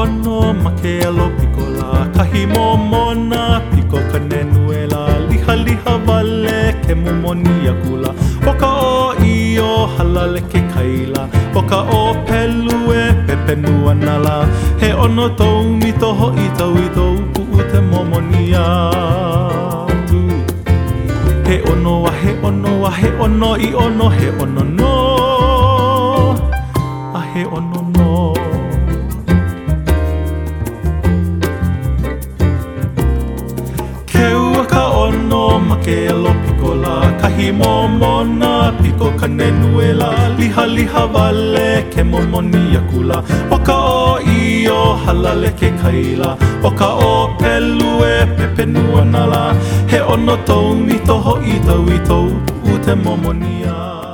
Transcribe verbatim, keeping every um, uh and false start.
ono ma ke alo pikola kahi momona piko ka nenuela liha liha wale ke momoni akula o ka o io halale ke kaila o ka o pelue pepe nua nala he ono tau mi toho i tau i tau ku'u te momonia tu he ono a he ono a he ono i ono he ono no a he ono no ka ono ma ke alo pikola kahi momona piko ka nenuela liha liha wale ke momoni akula o ka o io halale ke kaila o ka o pelue pepe nua nala he ono tau mi toho i tau i tau u te momonia